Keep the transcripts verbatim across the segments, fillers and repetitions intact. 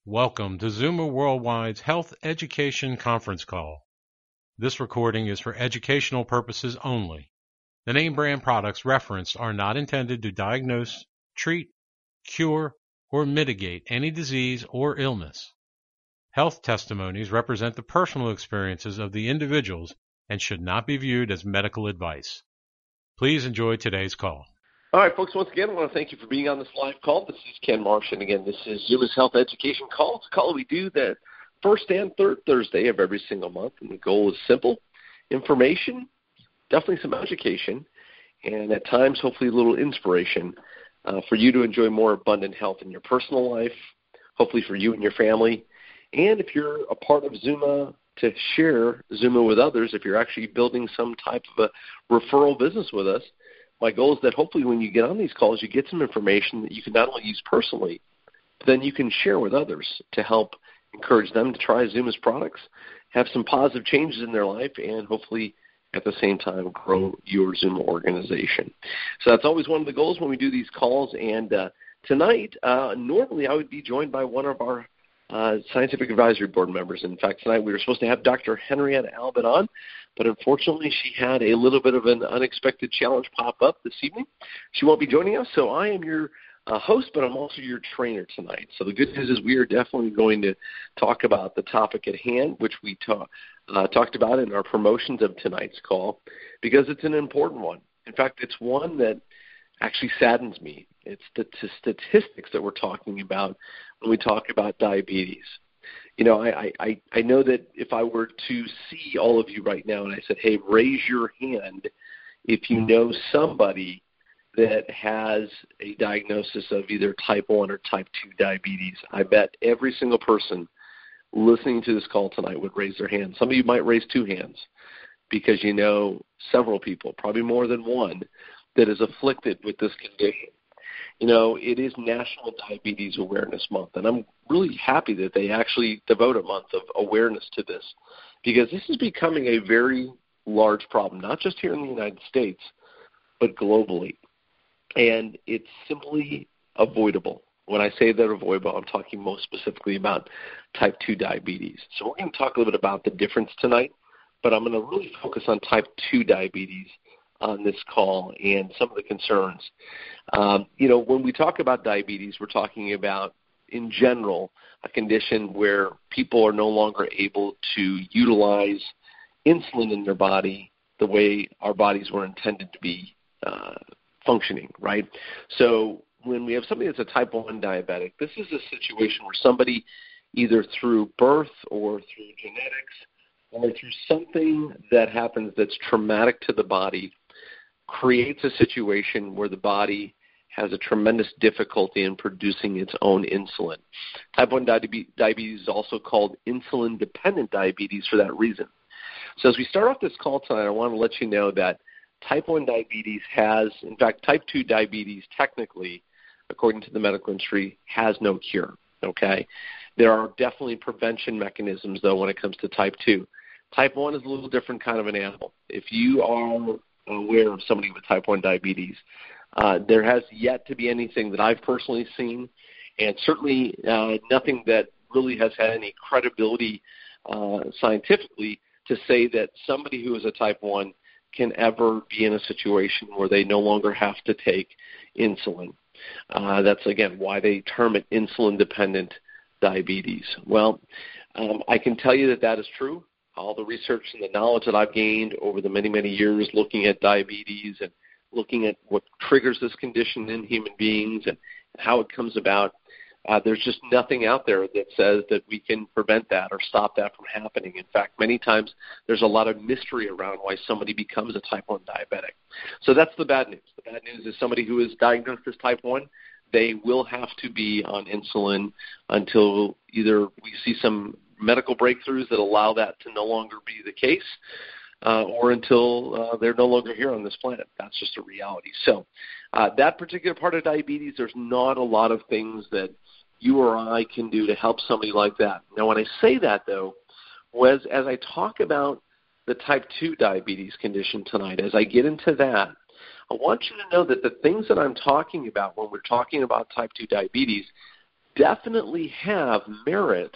Welcome to Zuma Worldwide's Health Education Conference Call. This recording is for educational purposes only. The name brand products referenced are not intended to diagnose, treat, cure, or mitigate any disease or illness. Health testimonies represent the personal experiences of the individuals and should not be viewed as medical advice. Please enjoy today's call. All right, folks, once again, I want to thank you for being on this live call. This is Ken Marsh, and again, this is Zuma's Health Education Call. It's a call we do the first and third Thursday of every single month, and the goal is simple: information, definitely some education, and at times, hopefully, a little inspiration uh, for you to enjoy more abundant health in your personal life, hopefully for you and your family, and if you're a part of Zuma, to share Zuma with others, if you're actually building some type of a referral business with us. My goal is that hopefully when you get on these calls, you get some information that you can not only use personally, but then you can share with others to help encourage them to try Zuma's products, have some positive changes in their life, and hopefully at the same time grow your Zuma organization. So that's always one of the goals when we do these calls. And uh, tonight, uh, normally I would be joined by one of our Uh, scientific advisory board members. In fact, tonight we were supposed to have Doctor Henrietta Albert on, but unfortunately she had a little bit of an unexpected challenge pop up this evening. She won't be joining us, so I am your uh, host, but I'm also your trainer tonight. So the good news is we are definitely going to talk about the topic at hand, which we ta- uh, talked about in our promotions of tonight's call, because it's an important one. In fact, it's one that actually saddens me. It's the t- statistics that we're talking about when we talk about diabetes. You know, I, I, I know that if I were to see all of you right now and I said, hey, raise your hand if you know somebody that has a diagnosis of either type one or type two diabetes, I bet every single person listening to this call tonight would raise their hand. Some of you might raise two hands because you know several people, probably more than one, that is afflicted with this condition. You know, it is National Diabetes Awareness Month, and I'm really happy that they actually devote a month of awareness to this, because this is becoming a very large problem, not just here in the United States, but globally. And it's simply avoidable. When I say that avoidable, I'm talking most specifically about type two diabetes. So we're going to talk a little bit about the difference tonight, but I'm going to really focus on type two diabetes on this call and some of the concerns. Um, you know, when we talk about diabetes, we're talking about, in general, a condition where people are no longer able to utilize insulin in their body the way our bodies were intended to be uh, functioning, right? So when we have somebody that's a type one diabetic, this is a situation where somebody, either through birth or through genetics or through something that happens that's traumatic to the body, creates a situation where the body has a tremendous difficulty in producing its own insulin. Type one diabetes is also called insulin-dependent diabetes for that reason. So as we start off this call tonight, I want to let you know that type one diabetes has, in fact, type two diabetes technically, according to the medical industry, has no cure, okay? There are definitely prevention mechanisms, though, when it comes to type two. Type one is a little different kind of an animal. If you are aware of somebody with type one diabetes, uh, there has yet to be anything that I've personally seen, and certainly uh, nothing that really has had any credibility uh, scientifically to say that somebody who is a type one can ever be in a situation where they no longer have to take insulin. Uh, that's, again, why they term it insulin-dependent diabetes. Well, um, I can tell you that that is true. All the research and the knowledge that I've gained over the many, many years looking at diabetes and looking at what triggers this condition in human beings and how it comes about, uh, there's just nothing out there that says that we can prevent that or stop that from happening. In fact, many times there's a lot of mystery around why somebody becomes a type one diabetic. So that's the bad news. The bad news is somebody who is diagnosed as type one, they will have to be on insulin until either we see some medical breakthroughs that allow that to no longer be the case, uh, or until uh, they're no longer here on this planet. That's just a reality. So uh, that particular part of diabetes, there's not a lot of things that you or I can do to help somebody like that. Now, when I say that, though, was as I talk about the type two diabetes condition tonight, as I get into that, I want you to know that the things that I'm talking about when we're talking about type two diabetes, definitely have merit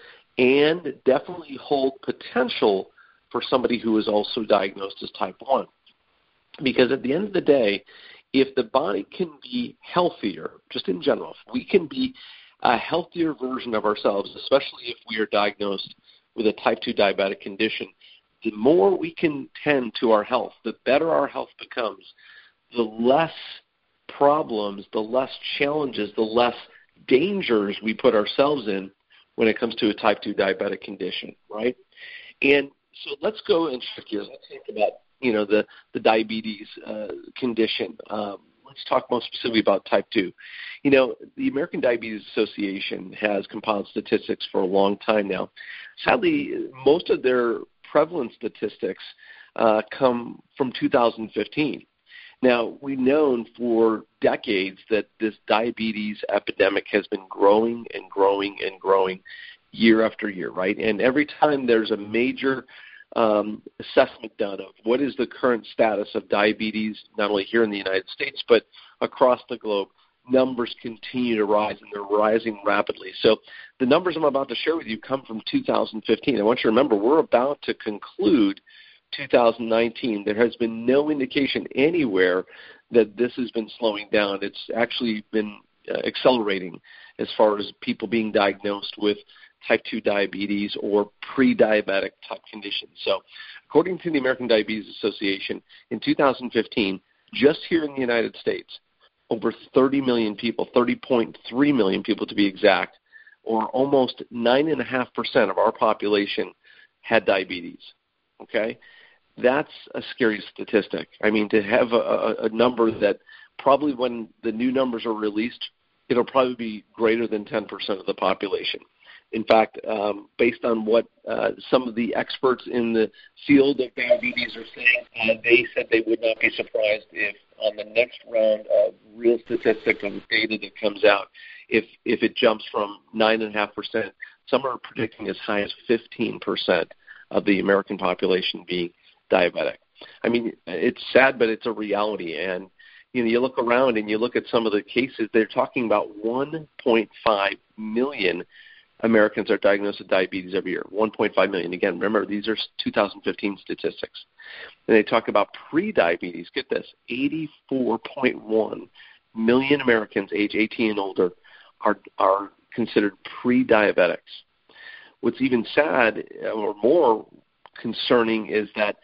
and definitely hold potential for somebody who is also diagnosed as type one. Because at the end of the day, if the body can be healthier, just in general, if we can be a healthier version of ourselves, especially if we are diagnosed with a type two diabetic condition, the more we can tend to our health, the better our health becomes, the less problems, the less challenges, the less dangers we put ourselves in when it comes to a type two diabetic condition, right? And so let's go and shift gears. Let's think about, you know, the, the diabetes uh, condition. Um, let's talk more specifically about type two. You know, the American Diabetes Association has compiled statistics for a long time now. Sadly, most of their prevalence statistics uh, come from two thousand fifteen. Now, we've known for decades that this diabetes epidemic has been growing and growing and growing year after year, right? And every time there's a major um, assessment done of what is the current status of diabetes, not only here in the United States, but across the globe, numbers continue to rise, and they're rising rapidly. So the numbers I'm about to share with you come from two thousand fifteen. I want you to remember we're about to conclude two thousand nineteen. There has been no indication anywhere that this has been slowing down. It's actually been uh, accelerating as far as people being diagnosed with type two diabetes or pre-diabetic type conditions. So according to the American Diabetes Association, in two thousand fifteen, just here in the United States, over thirty million people, thirty point three million people to be exact, or almost nine point five percent of our population had diabetes. Okay? That's a scary statistic. I mean, to have a, a number that probably when the new numbers are released, it'll probably be greater than ten percent of the population. In fact, um, based on what uh, some of the experts in the field of diabetes are saying, uh, they said they would not be surprised if on the next round of real statistics and data that comes out, if if it jumps from nine point five percent, some are predicting as high as fifteen percent of the American population being diabetic. I mean, it's sad, but it's a reality. And you know, you look around and you look at some of the cases, they're talking about one point five million Americans are diagnosed with diabetes every year. one point five million. Again, remember, these are two thousand fifteen statistics. And they talk about pre-diabetes. Get this, eighty-four point one million Americans age eighteen and older are are considered pre-diabetics. What's even sad or more concerning is that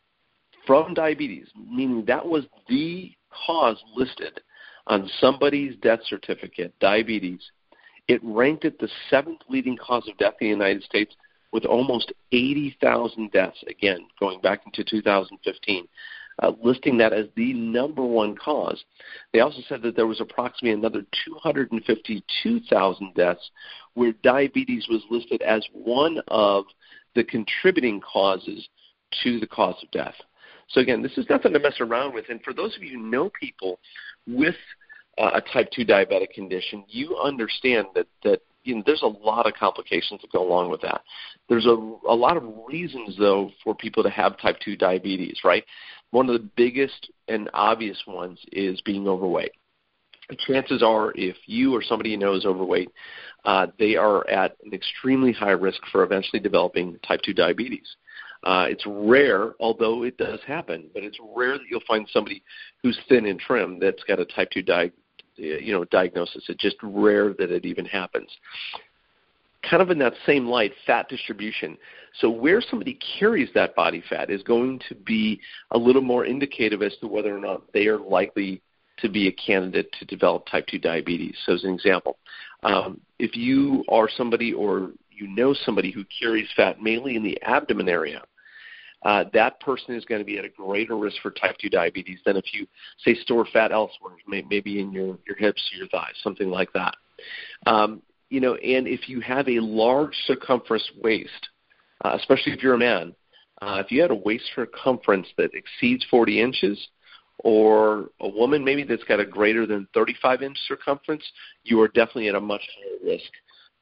from diabetes, meaning that was the cause listed on somebody's death certificate, diabetes, it ranked it the seventh leading cause of death in the United States with almost eighty thousand deaths, again, going back into two thousand fifteen, uh, listing that as the number one cause. They also said that there was approximately another two hundred fifty-two thousand deaths where diabetes was listed as one of the contributing causes to the cause of death. So again, this is nothing to mess around with. And for those of you who know people with uh, a type two diabetic condition, you understand that, that you know, there's a lot of complications that go along with that. There's a, a lot of reasons, though, for people to have type two diabetes, right? One of the biggest and obvious ones is being overweight. Chances are, if you or somebody you know is overweight, uh, they are at an extremely high risk for eventually developing type two diabetes. Uh, it's rare, although it does happen, but it's rare that you'll find somebody who's thin and trim that's got a type two di- you know, diagnosis. It's just rare that it even happens. Kind of in that same light, fat distribution. So where somebody carries that body fat is going to be a little more indicative as to whether or not they are likely to be a candidate to develop type two diabetes. So as an example, um, if you are somebody or you know somebody who carries fat mainly in the abdomen area, uh, that person is going to be at a greater risk for type two diabetes than if you, say, store fat elsewhere, maybe in your, your hips or your thighs, something like that. Um, you know, and if you have a large circumference waist, uh, especially if you're a man, uh, if you had a waist circumference that exceeds forty inches, or a woman maybe that's got a greater than thirty-five inch circumference, you are definitely at a much higher risk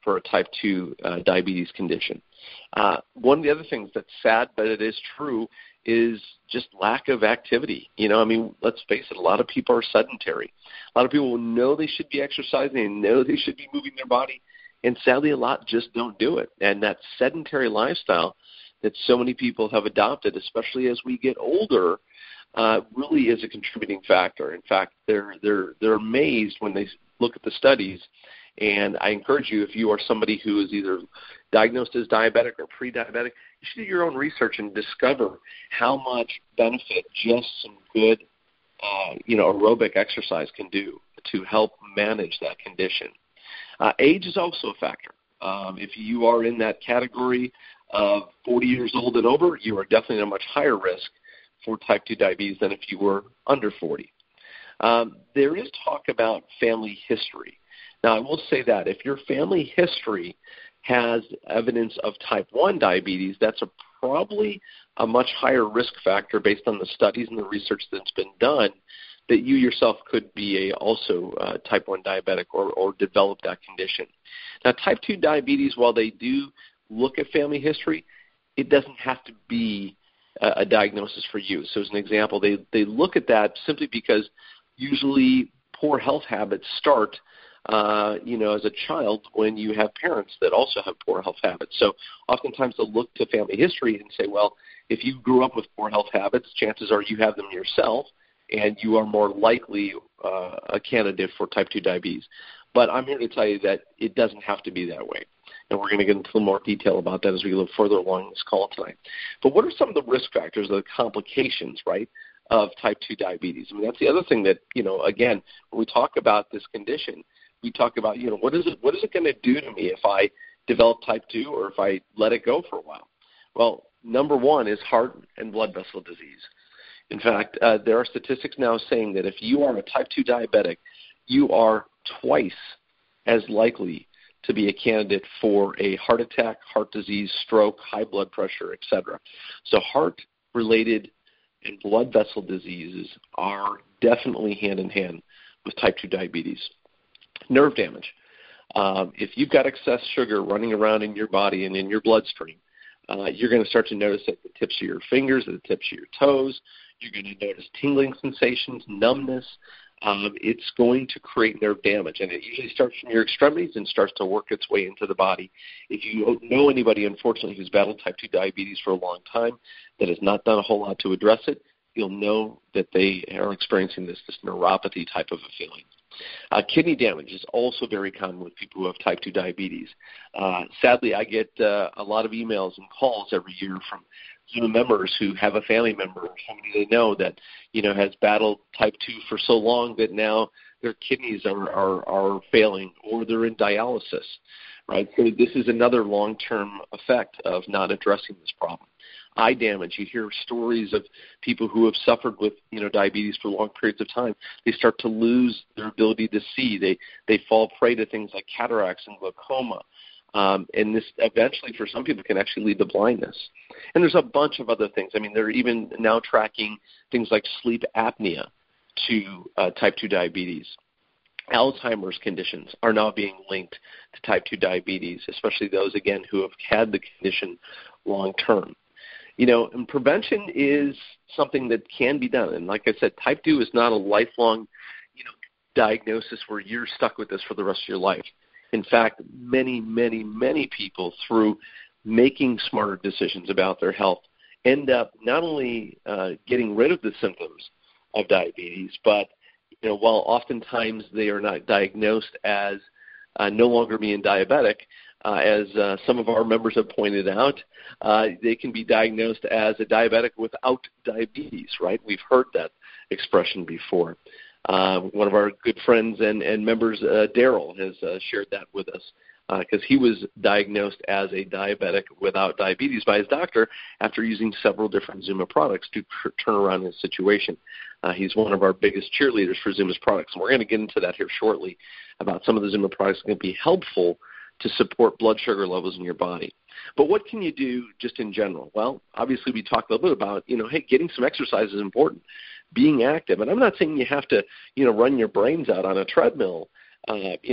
for a type two uh, diabetes condition. Uh, one of the other things that's sad, but it is true, is just lack of activity. You know, I mean, let's face it, a lot of people are sedentary. A lot of people know they should be exercising and know they should be moving their body, and sadly a lot just don't do it. And that sedentary lifestyle that so many people have adopted, especially as we get older, uh, really is a contributing factor. In fact, they're, they're, they're amazed when they look at the studies. And I encourage you, if you are somebody who is either diagnosed as diabetic or pre-diabetic, you should do your own research and discover how much benefit just some good, uh, you know, aerobic exercise can do to help manage that condition. Uh, age is also a factor. Um, if you are in that category of forty years old and over, you are definitely at a much higher risk for type two diabetes than if you were under forty. Um, there is talk about family history. Now, I will say that if your family history has evidence of type one diabetes, that's a, probably a much higher risk factor based on the studies and the research that's been done that you yourself could be a also uh, type one diabetic or, or develop that condition. Now, type two diabetes, while they do look at family history, it doesn't have to be a, a diagnosis for you. So as an example, they, they look at that simply because usually poor health habits start Uh, you know, as a child when you have parents that also have poor health habits. So oftentimes they'll look to family history and say, well, if you grew up with poor health habits, chances are you have them yourself, and you are more likely uh, a candidate for type two diabetes. But I'm here to tell you that it doesn't have to be that way. And we're going to get into a little more detail about that as we go further along this call tonight. But what are some of the risk factors, the complications, right, of type two diabetes? I mean, that's the other thing that, you know, again, when we talk about this condition, we talk about, you know, what is it what is it going to do to me if I develop type two or if I let it go for a while? Well, number one is heart and blood vessel disease. In fact, uh, there are statistics now saying that if you are a type two diabetic, you are twice as likely to be a candidate for a heart attack, heart disease, stroke, high blood pressure, et cetera. So heart-related and blood vessel diseases are definitely hand in hand with type two diabetes. Nerve damage. Um, if you've got excess sugar running around in your body and in your bloodstream, uh, you're going to start to notice at the tips of your fingers, at the tips of your toes. You're going to notice tingling sensations, numbness. Um, it's going to create nerve damage, and it usually starts from your extremities and starts to work its way into the body. If you know anybody, unfortunately, who's battled type two diabetes for a long time that has not done a whole lot to address it, you'll know that they are experiencing this, this neuropathy type of a feeling. Uh, kidney damage is also very common with people who have type two diabetes. Uh, sadly, I get uh, a lot of emails and calls every year from Zoom members who have a family member or somebody they know that, you know, has battled type two for so long that now their kidneys are, are, are failing or they're in dialysis, right? So this is another long-term effect of not addressing this problem. Eye damage. You hear stories of people who have suffered with, you know, diabetes for long periods of time. They start to lose their ability to see. They they fall prey to things like cataracts and glaucoma. Um, and this eventually, for some people, can actually lead to blindness. And there's a bunch of other things. I mean, they're even now tracking things like sleep apnea to uh, type two diabetes. Alzheimer's conditions are now being linked to type two diabetes, especially those, again, who have had the condition long term. You know, and prevention is something that can be done. And like I said, type two is not a lifelong, you know, diagnosis where you're stuck with this for the rest of your life. In fact, many, many, many people, through making smarter decisions about their health, end up not only uh, getting rid of the symptoms of diabetes, but, you know, while oftentimes they are not diagnosed as uh, no longer being diabetic, Uh, as uh, some of our members have pointed out, uh, they can be diagnosed as a diabetic without diabetes, right? We've heard that expression before. Uh, one of our good friends and, and members, uh, Daryl, has uh, shared that with us because uh, he was diagnosed as a diabetic without diabetes by his doctor after using several different Zuma products to tr- turn around his situation. Uh, he's one of our biggest cheerleaders for Zuma's products, and we're going to get into that here shortly about some of the Zuma products that can be helpful to support blood sugar levels in your body. But what can you do just in general? Well, obviously we talked a little bit about, you know, hey, getting some exercise is important, being active. And I'm not saying you have to, you know, run your brains out on a treadmill, uh, you know,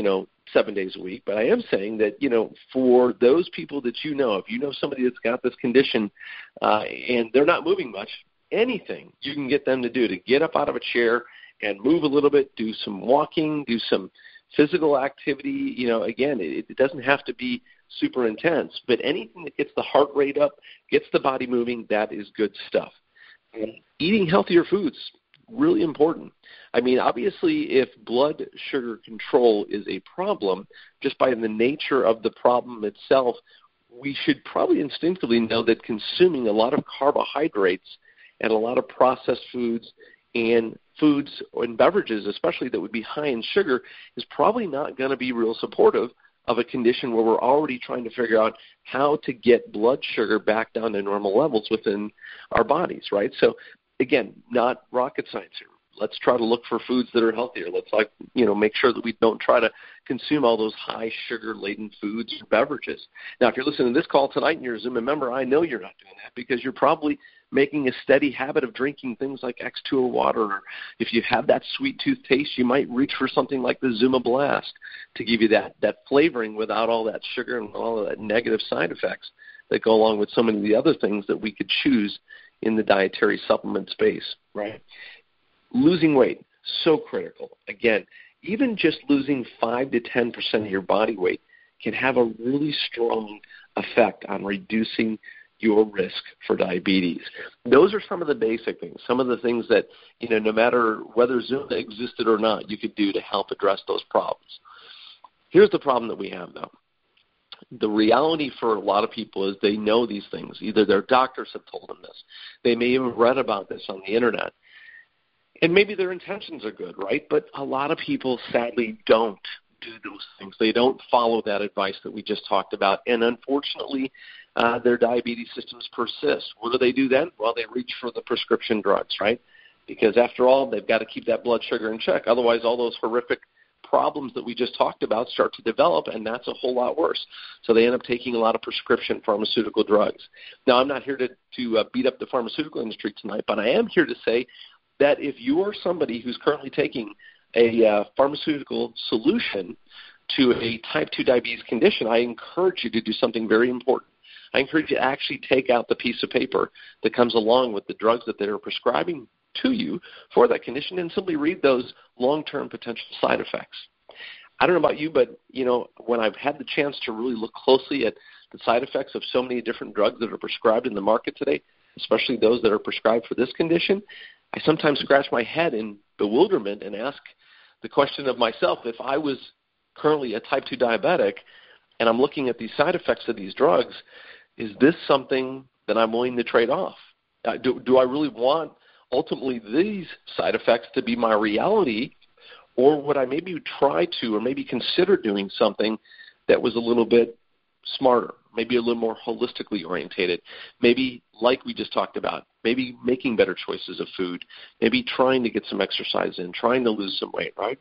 seven days a week, but I am saying that, you know, for those people that you know, if you know somebody that's got this condition uh, and they're not moving much, anything you can get them to do to get up out of a chair and move a little bit, do some walking, do some physical activity. You know, again, it, it doesn't have to be super intense, but anything that gets the heart rate up, gets the body moving, that is good stuff. And eating healthier foods, really important. I mean, obviously, if blood sugar control is a problem, just by the nature of the problem itself, we should probably instinctively know that consuming a lot of carbohydrates and a lot of processed foods and foods and beverages, especially that would be high in sugar, is probably not going to be real supportive of a condition where we're already trying to figure out how to get blood sugar back down to normal levels within our bodies, right? So, again, not rocket science here. Let's try to look for foods that are healthier. Let's, like, you know, make sure that we don't try to consume all those high sugar-laden foods or beverages. Now, if you're listening to this call tonight and you're a Zuma member, I know you're not doing that because you're probably making a steady habit of drinking things like X two O water. Or if you have that sweet tooth taste, you might reach for something like the Zuma Blast to give you that, that flavoring without all that sugar and all of that negative side effects that go along with so many of the other things that we could choose in the dietary supplement space, right? Losing weight, so critical. Again, even just losing five to ten percent of your body weight can have a really strong effect on reducing your risk for diabetes. Those are some of the basic things, some of the things that, you know, no matter whether Zuma existed or not, you could do to help address those problems. Here's the problem that we have, though. The reality for a lot of people is they know these things. Either their doctors have told them this. They may have read about this on the internet. And maybe their intentions are good, right? But a lot of people sadly don't do those things. They don't follow that advice that we just talked about. And unfortunately, uh, their diabetes systems persist. What do they do then? Well, they reach for the prescription drugs, right? Because after all, they've got to keep that blood sugar in check. Otherwise, all those horrific problems that we just talked about start to develop, and that's a whole lot worse. So they end up taking a lot of prescription pharmaceutical drugs. Now, I'm not here to, to uh, beat up the pharmaceutical industry tonight, but I am here to say that if you are somebody who's currently taking a uh, pharmaceutical solution to a type two diabetes condition, I encourage you to do something very important. I encourage you to actually take out the piece of paper that comes along with the drugs that they're prescribing to you for that condition and simply read those long-term potential side effects. I don't know about you, but, you know, when I've had the chance to really look closely at the side effects of so many different drugs that are prescribed in the market today, especially those that are prescribed for this condition, I sometimes scratch my head in bewilderment and ask the question of myself, if I was currently a type two diabetic and I'm looking at these side effects of these drugs, is this something that I'm willing to trade off? Uh, do, do I really want ultimately these side effects to be my reality, or would I maybe try to or maybe consider doing something that was a little bit smarter, maybe a little more holistically orientated, maybe like we just talked about, maybe making better choices of food, maybe trying to get some exercise in, trying to lose some weight, right?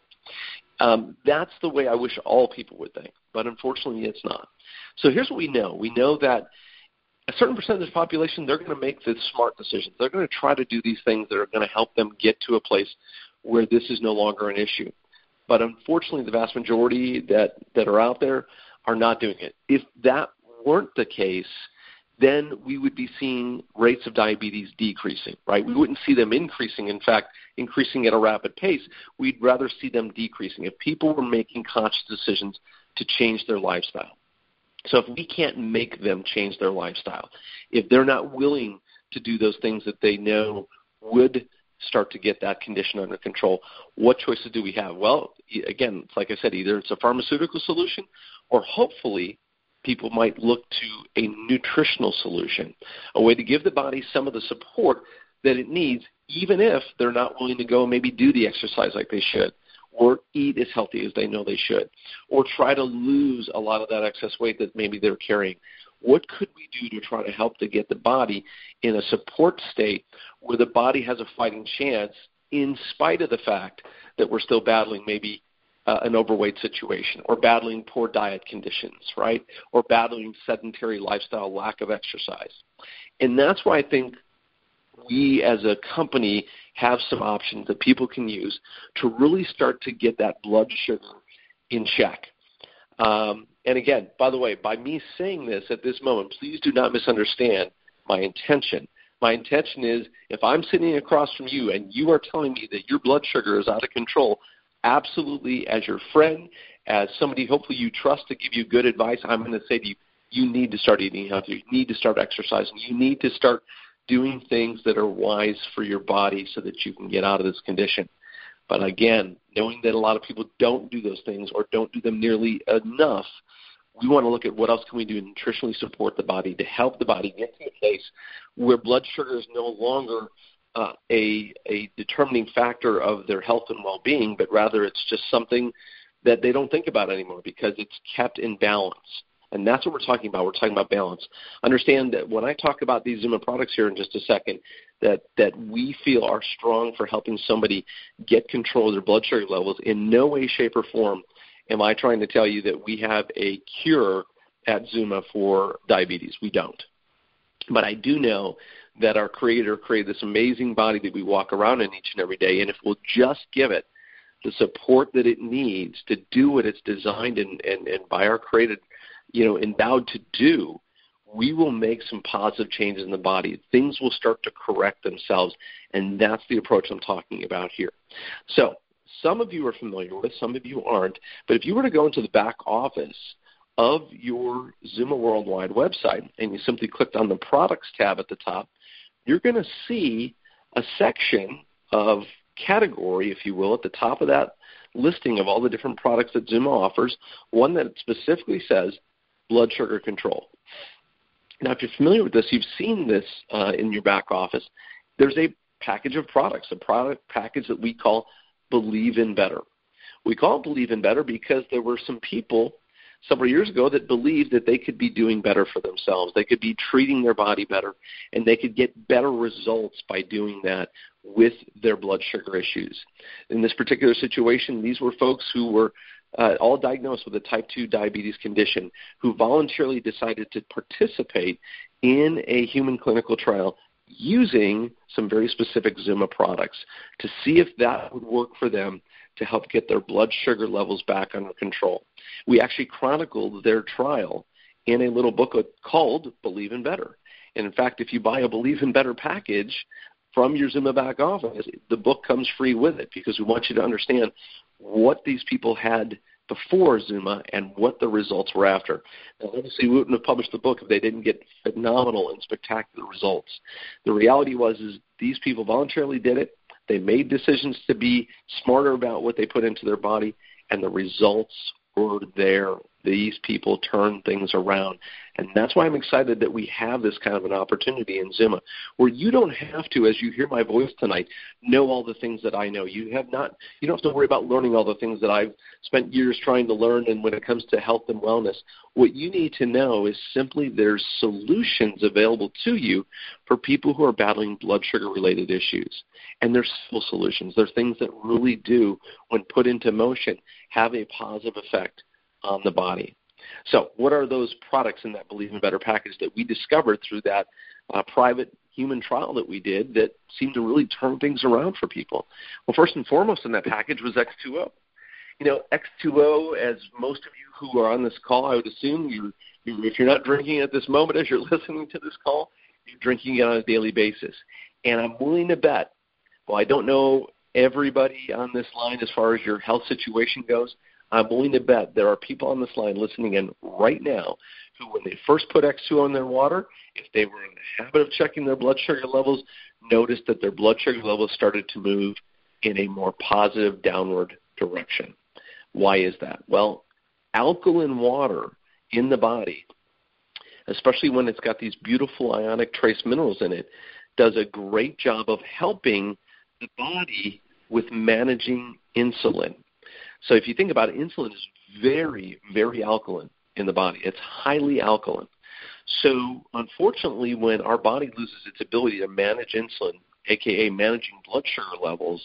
Um, that's the way I wish all people would think, but unfortunately it's not. So here's what we know. We know that a certain percentage of the population, they're going to make the smart decisions. They're going to try to do these things that are going to help them get to a place where this is no longer an issue. But unfortunately, the vast majority that, that are out there are not doing it. If that weren't the case, then we would be seeing rates of diabetes decreasing, right? We wouldn't see them increasing. In fact, increasing at a rapid pace. We'd rather see them decreasing if people were making conscious decisions to change their lifestyle. So if we can't make them change their lifestyle, if they're not willing to do those things that they know would start to get that condition under control, what choices do we have? Well, again, it's like I said, either it's a pharmaceutical solution or hopefully people might look to a nutritional solution, a way to give the body some of the support that it needs, even if they're not willing to go and maybe do the exercise like they should, or eat as healthy as they know they should, or try to lose a lot of that excess weight that maybe they're carrying. What could we do to try to help to get the body in a support state where the body has a fighting chance in spite of the fact that we're still battling maybe uh, an overweight situation or battling poor diet conditions, right, or battling sedentary lifestyle, lack of exercise. And that's why I think we as a company have some options that people can use to really start to get that blood sugar in check. Um, and again, by the way, by me saying this at this moment, please do not misunderstand my intention. My intention is if I'm sitting across from you and you are telling me that your blood sugar is out of control, absolutely, as your friend, as somebody hopefully you trust to give you good advice, I'm going to say to you, you need to start eating healthier. You need to start exercising. You need to start doing things that are wise for your body so that you can get out of this condition. But again, knowing that a lot of people don't do those things or don't do them nearly enough, we want to look at what else can we do to nutritionally support the body, to help the body get to a place where blood sugar is no longer uh, a, a determining factor of their health and well-being, but rather it's just something that they don't think about anymore because it's kept in balance. And that's what we're talking about. We're talking about balance. Understand that when I talk about these Zuma products here in just a second, that, that we feel are strong for helping somebody get control of their blood sugar levels, in no way, shape, or form am I trying to tell you that we have a cure at Zuma for diabetes. We don't. But I do know that our Creator created this amazing body that we walk around in each and every day, and if we'll just give it the support that it needs to do what it's designed and, and, and by our Creator, you know, endowed to do, we will make some positive changes in the body. Things will start to correct themselves, and that's the approach I'm talking about here. So some of you are familiar with, some of you aren't, but if you were to go into the back office of your Zuma Worldwide website and you simply clicked on the Products tab at the top, you're going to see a section of category, if you will, at the top of that listing of all the different products that Zuma offers, one that specifically says blood sugar control. Now, if you're familiar with this, you've seen this uh, in your back office. There's a package of products, a product package that we call Believe in Better. We call it Believe in Better because there were some people several years ago that believed that they could be doing better for themselves. They could be treating their body better, and they could get better results by doing that with their blood sugar issues. In this particular situation, these were folks who were uh, all diagnosed with a type two diabetes condition who voluntarily decided to participate in a human clinical trial using some very specific Zuma products to see if that would work for them to help get their blood sugar levels back under control. We actually chronicled their trial in a little booklet called Believe in Better. And in fact, if you buy a Believe in Better package from your Zuma back office, the book comes free with it because we want you to understand what these people had before Zuma and what the results were after. Now, obviously, we wouldn't have published the book if they didn't get phenomenal and spectacular results. The reality was is these people voluntarily did it. They made decisions to be smarter about what they put into their body, and the results were there. These people turned things around. And that's why I'm excited that we have this kind of an opportunity in Zuma, where you don't have to, as you hear my voice tonight, know all the things that I know. You have not, you don't have to worry about learning all the things that I've spent years trying to learn. And when it comes to health and wellness, what you need to know is simply there's solutions available to you for people who are battling blood sugar-related issues. And there's simple solutions. There's things that really do, when put into motion, have a positive effect on the body. So what are those products in that Believe in Better package that we discovered through that uh, private human trial that we did that seemed to really turn things around for people? Well, first and foremost in that package was X two O. You know, X two O, as most of you who are on this call, I would assume you, you if you're not drinking at this moment as you're listening to this call, you're drinking it on a daily basis. And I'm willing to bet, well, I don't know everybody on this line as far as your health situation goes, I'm willing to bet there are people on this line listening in right now who, when they first put X two O in their water, if they were in the habit of checking their blood sugar levels, noticed that their blood sugar levels started to move in a more positive downward direction. Why is that? Well, alkaline water in the body, especially when it's got these beautiful ionic trace minerals in it, does a great job of helping the body with managing insulin. So if you think about it, insulin is very, very alkaline in the body. It's highly alkaline. So unfortunately, when our body loses its ability to manage insulin, a k a managing blood sugar levels,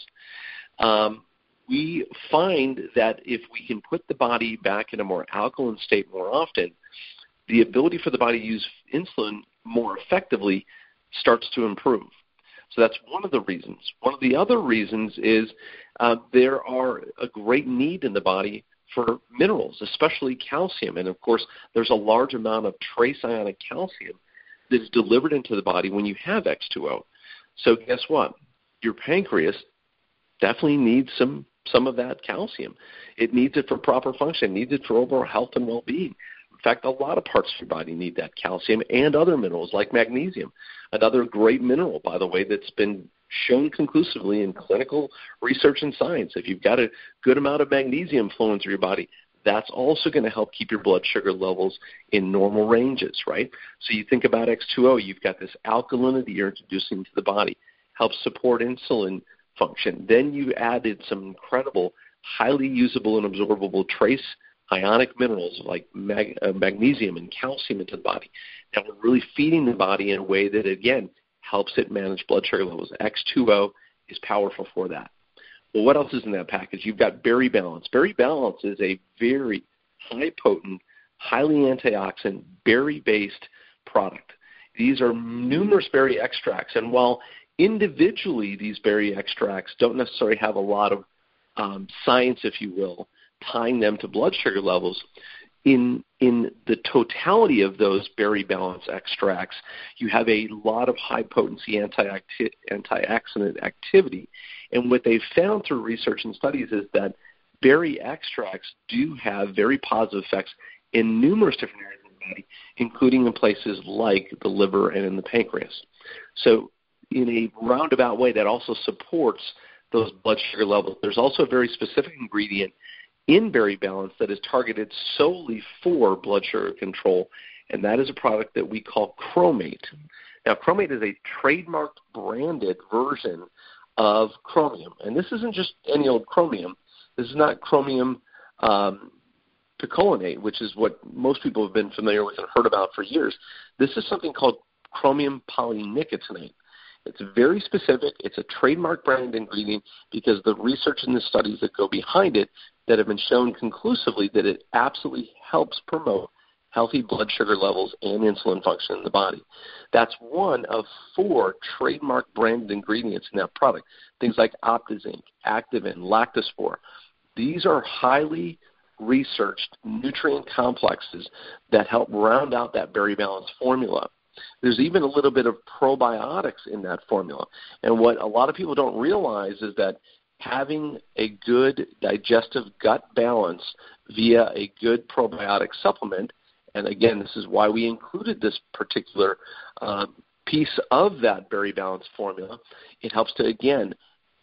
um, we find that if we can put the body back in a more alkaline state more often, the ability for the body to use insulin more effectively starts to improve. So that's one of the reasons. One of the other reasons is uh, there are a great need in the body for minerals, especially calcium. And, of course, there's a large amount of trace ionic calcium that is delivered into the body when you have X two O. So guess what? Your pancreas definitely needs some, some of that calcium. It needs it for proper function. It needs it for overall health and well-being. In fact, a lot of parts of your body need that calcium and other minerals like magnesium, another great mineral, by the way, that's been shown conclusively in clinical research and science. If you've got a good amount of magnesium flowing through your body, that's also going to help keep your blood sugar levels in normal ranges, right? So you think about X two O, you've got this alkalinity you're introducing to the body, helps support insulin function. Then you added some incredible, highly usable and absorbable trace ionic minerals like mag- uh, magnesium and calcium into the body. Now we're really feeding the body in a way that, again, helps it manage blood sugar levels. X two O is powerful for that. Well, what else is in that package? You've got Berry Balance. Berry Balance is a very high-potent, highly antioxidant, berry-based product. These are numerous berry extracts, and while individually these berry extracts don't necessarily have a lot of um, science, if you will, tying them to blood sugar levels, in in the totality of those Berry Balance extracts, you have a lot of high-potency anti antioxidant activity. And what they've found through research and studies is that berry extracts do have very positive effects in numerous different areas of the body, including in places like the liver and in the pancreas. So in a roundabout way, that also supports those blood sugar levels. There's also a very specific ingredient in Berry Balance that is targeted solely for blood sugar control, and that is a product that we call Chromate. Now, Chromate is a trademarked branded version of chromium, and this isn't just any old chromium. This is not chromium um, picolinate, which is what most people have been familiar with and heard about for years. This is something called chromium polynicotinate. It's very specific. It's a trademark branded ingredient because the research and the studies that go behind it that have been shown conclusively that it absolutely helps promote healthy blood sugar levels and insulin function in the body. That's one of four trademark branded ingredients in that product. Things like OptiZinc, Activin, Lactospore. These are highly researched nutrient complexes that help round out that Berry Balance formula. There's even a little bit of probiotics in that formula. And what a lot of people don't realize is that having a good digestive gut balance via a good probiotic supplement, and again, this is why we included this particular uh, piece of that Berry Balance formula, it helps to, again,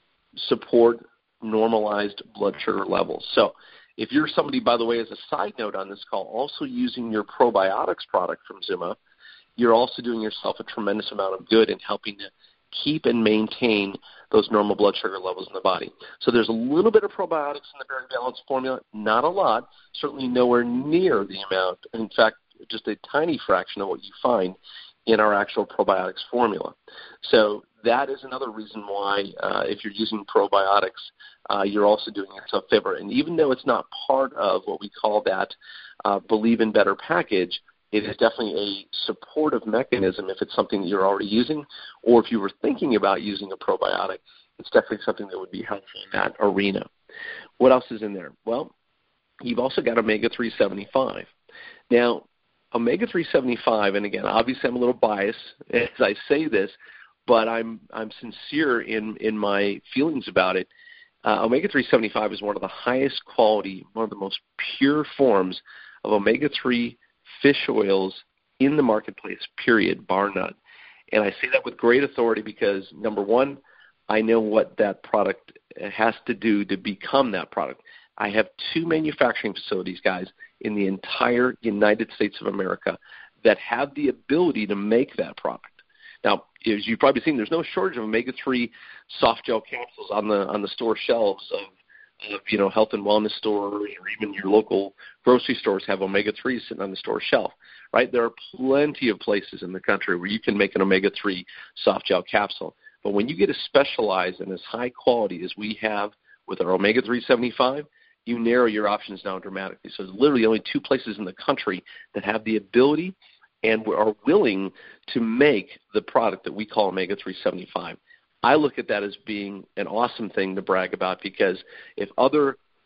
support normalized blood sugar levels. So if you're somebody, by the way, as a side note on this call, also using your probiotics product from Zuma, you're also doing yourself a tremendous amount of good in helping to keep and maintain those normal blood sugar levels in the body. So there's a little bit of probiotics in the Berry Balance formula, not a lot, certainly nowhere near the amount. In fact, just a tiny fraction of what you find in our actual probiotics formula. So that is another reason why uh, if you're using probiotics, uh, you're also doing yourself a favor. And even though it's not part of what we call that uh, Believe in Better package, it is definitely a supportive mechanism if it's something that you're already using, or if you were thinking about using a probiotic, it's definitely something that would be helpful in that arena. What else is in there? Well, you've also got omega three seventy-five. Now, omega three seventy-five, and again, obviously I'm a little biased as I say this, but I'm I'm sincere in, in my feelings about it. Uh, omega three seventy-five is one of the highest quality, one of the most pure forms of omega three fish oils in the marketplace, period, bar none. And I say that with great authority because, number one, I know what that product has to do to become that product. I have two manufacturing facilities, guys, in the entire United States of America that have the ability to make that product. Now, as you've probably seen, there's no shortage of omega three soft gel capsules on the on the store shelves of Of, you know, health and wellness stores, or even your local grocery stores have omega threes sitting on the store shelf, right? There are plenty of places in the country where you can make an omega three soft gel capsule. But when you get as specialized and as high quality as we have with our omega three seventy-five, you narrow your options down dramatically. So there's literally only two places in the country that have the ability and are willing to make the product that we call omega three seventy-five. I look at that as being an awesome thing to brag about because if other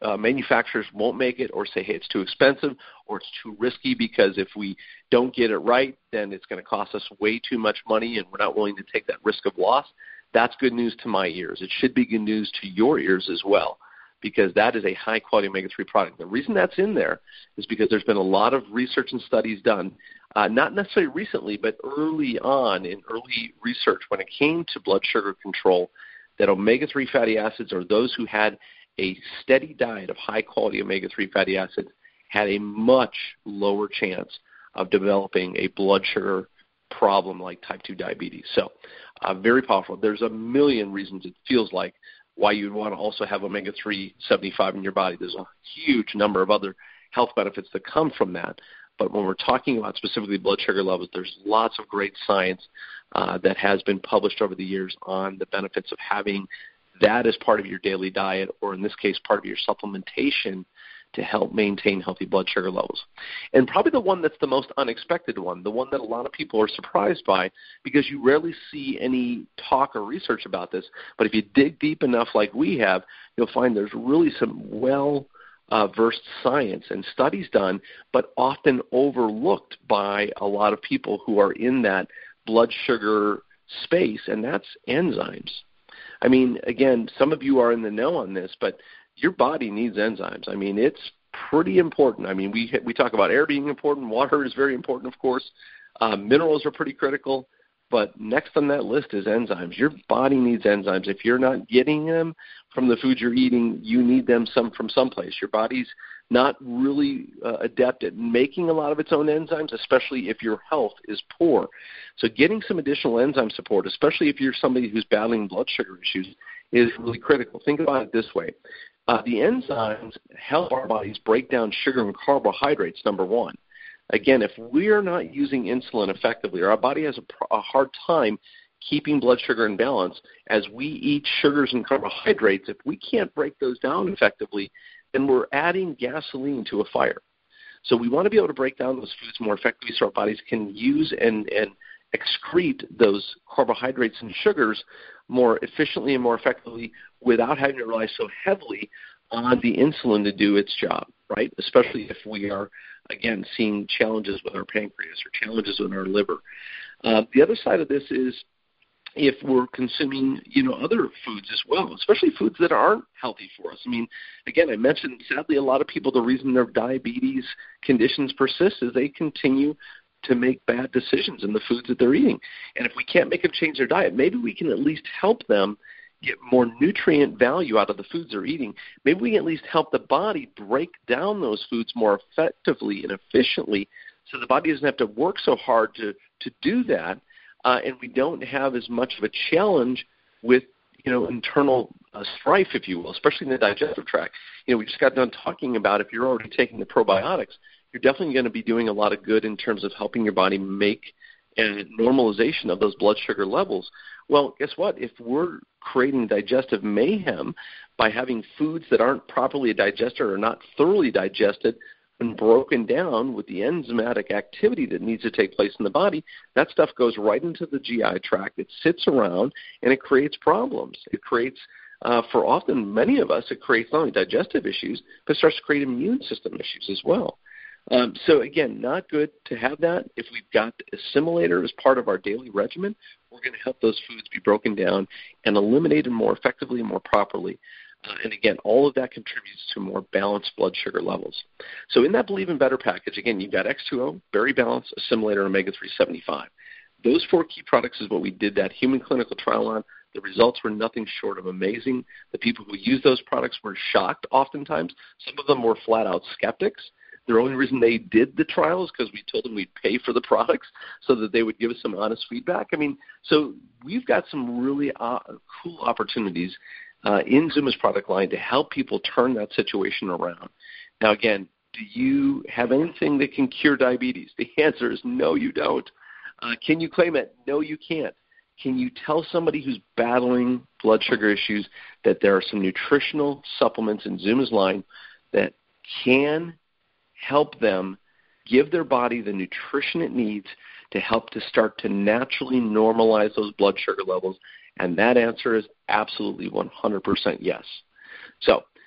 uh, manufacturers won't make it or say, hey, it's too expensive or it's too risky because if we don't get it right, then it's going to cost us way too much money and we're not willing to take that risk of loss. That's good news to my ears. It should be good news to your ears as well, because that is a high-quality omega three product. The reason that's in there is because there's been a lot of research and studies done, uh, not necessarily recently, but early on in early research when it came to blood sugar control, that omega three fatty acids, or those who had a steady diet of high-quality omega three fatty acids, had a much lower chance of developing a blood sugar problem like type two diabetes. So uh, very powerful. There's a million reasons it feels like why you'd want to also have omega three seventy-five in your body. There's a huge number of other health benefits that come from that. But when we're talking about specifically blood sugar levels, there's lots of great science uh, that has been published over the years on the benefits of having that as part of your daily diet, or in this case, part of your supplementation to help maintain healthy blood sugar levels. And probably the one that's the most unexpected one, the one that a lot of people are surprised by, because you rarely see any talk or research about this, but if you dig deep enough like we have, you'll find there's really some well uh, versed science and studies done, but often overlooked by a lot of people who are in that blood sugar space, and that's enzymes. I mean, again, some of you are in the know on this, but your body needs enzymes. I mean, it's pretty important. I mean, we we talk about air being important. Water is very important, of course. Uh, minerals are pretty critical. But next on that list is enzymes. Your body needs enzymes. If you're not getting them from the food you're eating, you need them some from someplace. Your body's not really uh, adept at making a lot of its own enzymes, especially if your health is poor. So getting some additional enzyme support, especially if you're somebody who's battling blood sugar issues, is really critical. Think about it this way. Uh, the enzymes help our bodies break down sugar and carbohydrates, number one. Again, if we're not using insulin effectively, or our body has a, a hard time keeping blood sugar in balance, as we eat sugars and carbohydrates, if we can't break those down effectively, then we're adding gasoline to a fire. So we want to be able to break down those foods more effectively so our bodies can use and, and excrete those carbohydrates and sugars more efficiently and more effectively without having to rely so heavily on the insulin to do its job, right? Especially if we are, again, seeing challenges with our pancreas or challenges with our liver. Uh, the other side of this is if we're consuming, you know, other foods as well, especially foods that aren't healthy for us. I mean, again, I mentioned, sadly, a lot of people, the reason their diabetes conditions persist is they continue to make bad decisions in the foods that they're eating. And if we can't make them change their diet, maybe we can at least help them get more nutrient value out of the foods they're eating. Maybe we can at least help the body break down those foods more effectively and efficiently so the body doesn't have to work so hard to, to do that, uh, and we don't have as much of a challenge with, you know, internal uh, strife, if you will, especially in the digestive tract. You know, we just got done talking about if you're already taking the probiotics, you're definitely going to be doing a lot of good in terms of helping your body make a normalization of those blood sugar levels. Well, guess what? If we're creating digestive mayhem by having foods that aren't properly digested or not thoroughly digested and broken down with the enzymatic activity that needs to take place in the body, that stuff goes right into the G I tract. It sits around, and it creates problems. It creates, uh, for often many of us, it creates not only digestive issues, but starts to create immune system issues as well. Um, so, again, not good to have that. If we've got Assimilator as part of our daily regimen, we're going to help those foods be broken down and eliminated more effectively and more properly. Uh, and, again, all of that contributes to more balanced blood sugar levels. So in that Believe in Better package, again, you've got X two O, Berry Balance, Assimilator, and omega three seventy-five. Those four key products is what we did that human clinical trial on. The results were nothing short of amazing. The people who used those products were shocked oftentimes. Some of them were flat-out skeptics. The only reason they did the trial is because we told them we'd pay for the products so that they would give us some honest feedback. I mean, so we've got some really uh, cool opportunities uh, in Zuma's product line to help people turn that situation around. Now, again, do you have anything that can cure diabetes? The answer is no, you don't. Uh, can you claim it? No, you can't. Can you tell somebody who's battling blood sugar issues that there are some nutritional supplements in Zuma's line that can help them give their body the nutrition it needs to help to start to naturally normalize those blood sugar levels? And that answer is absolutely one hundred percent yes. So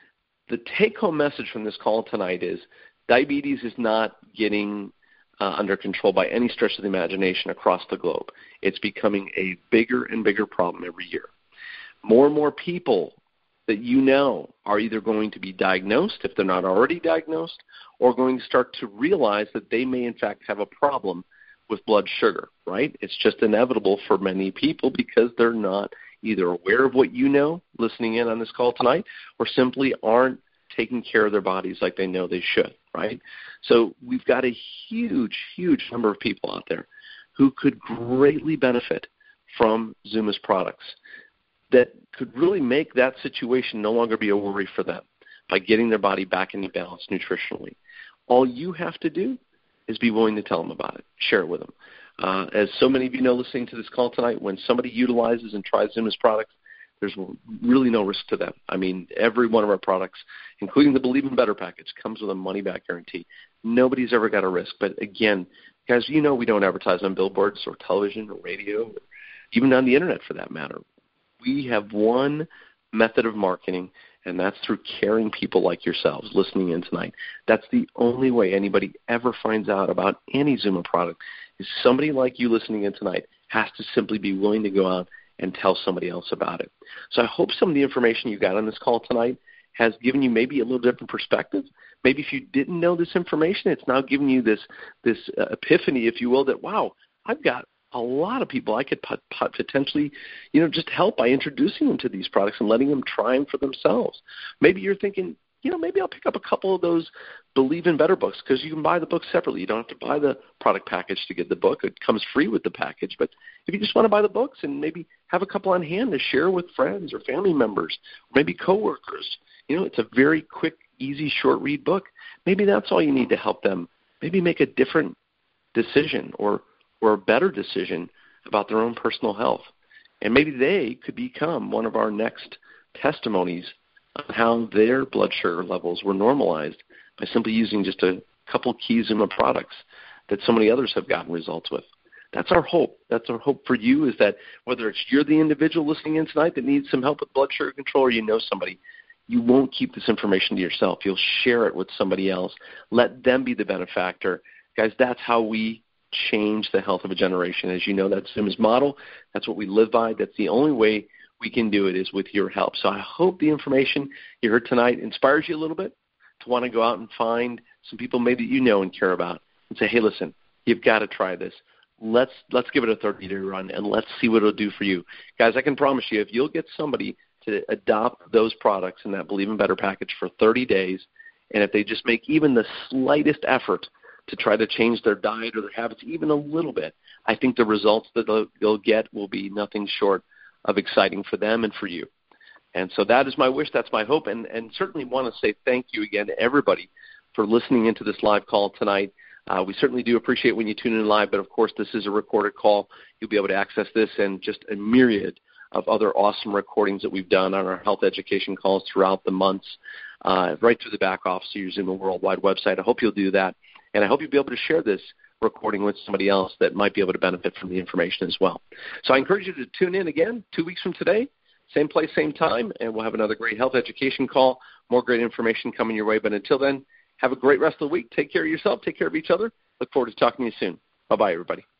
the take-home message from this call tonight is diabetes is not getting uh, under control by any stretch of the imagination across the globe. It's becoming a bigger and bigger problem every year. More and more people that you know are either going to be diagnosed, if they're not already diagnosed, or going to start to realize that they may in fact have a problem with blood sugar, right? It's just inevitable for many people because they're not either aware of what you know listening in on this call tonight or simply aren't taking care of their bodies like they know they should, right? So we've got a huge, huge number of people out there who could greatly benefit from Zuma's products that could really make that situation no longer be a worry for them by getting their body back into balance nutritionally. All you have to do is be willing to tell them about it, share it with them. Uh, as so many of you know listening to this call tonight, when somebody utilizes and tries Zuma's products, there's really no risk to them. I mean, every one of our products, including the Believe in Better package, comes with a money-back guarantee. Nobody's ever got a risk. But again, guys, you know we don't advertise on billboards or television or radio or even on the internet for that matter. We have one method of marketing, and that's through caring people like yourselves listening in tonight. That's the only way anybody ever finds out about any Zuma product is somebody like you listening in tonight has to simply be willing to go out and tell somebody else about it. So I hope some of the information you got on this call tonight has given you maybe a little different perspective. Maybe if you didn't know this information, it's now giving you this, this uh, epiphany, if you will, that, wow, I've got a lot of people I could potentially, you know, just help by introducing them to these products and letting them try them for themselves. Maybe you're thinking, you know, maybe I'll pick up a couple of those Believe in Better books because you can buy the book separately. You don't have to buy the product package to get the book. It comes free with the package. But if you just want to buy the books and maybe have a couple on hand to share with friends or family members, or maybe coworkers, you know, it's a very quick, easy, short read book. Maybe that's all you need to help them maybe make a different decision or or a better decision about their own personal health. And maybe they could become one of our next testimonies on how their blood sugar levels were normalized by simply using just a couple key Zuma products that so many others have gotten results with. That's our hope. That's our hope for you is that whether it's you're the individual listening in tonight that needs some help with blood sugar control or you know somebody, you won't keep this information to yourself. You'll share it with somebody else. Let them be the benefactor. Guys, that's how we change the health of a generation. As you know, that's Zuma's model. That's what we live by. That's the only way we can do it is with your help. So I hope the information you heard tonight inspires you a little bit to want to go out and find some people maybe you know and care about and say, hey, listen, you've got to try this. Let's let's give it a thirty-day run, and let's see what it'll do for you. Guys, I can promise you, if you'll get somebody to adopt those products in that Believe in Better package for thirty days, and if they just make even the slightest effort to try to change their diet or their habits even a little bit, I think the results that they'll, they'll get will be nothing short of exciting for them and for you. And so that is my wish. That's my hope. And, and certainly want to say thank you again to everybody for listening into this live call tonight. Uh, we certainly do appreciate when you tune in live, but, of course, this is a recorded call. You'll be able to access this and just a myriad of other awesome recordings that we've done on our health education calls throughout the months, uh, right through the back office of your Zuma Worldwide website. I hope you'll do that. And I hope you'll be able to share this recording with somebody else that might be able to benefit from the information as well. So I encourage you to tune in again two weeks from today, same place, same time, and we'll have another great health education call, more great information coming your way. But until then, have a great rest of the week. Take care of yourself. Take care of each other. Look forward to talking to you soon. Bye-bye, everybody.